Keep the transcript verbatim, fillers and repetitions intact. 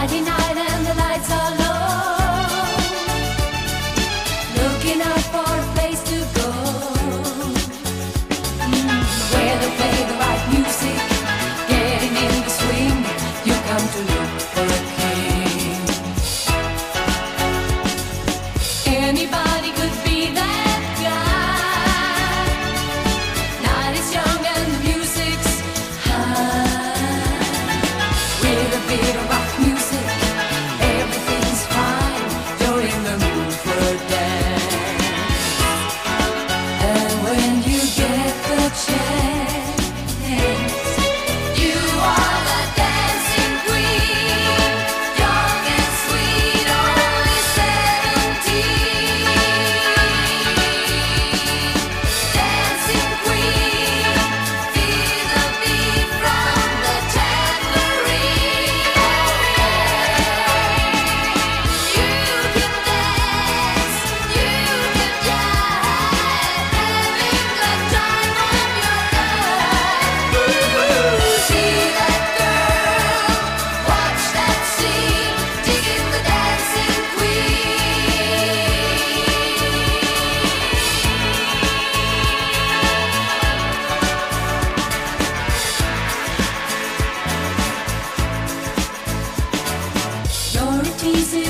Friday night and the lights are low, looking out for a place to go, mm, where they play the right music, getting in the swing. You come to look for a king. Anybody could be that guy. Night is young and the music's high. With a bit of rock music, everything's fine. You're in the mood for a dance. And when you get the chance, you are the dancing queen. Young and sweet, only seventeen. Dancing queen, feel the beat from the tambourine. You can dance, you can jive, having the time of your life. See that girl, watch that scene, digging the dancing queen. You're a teasing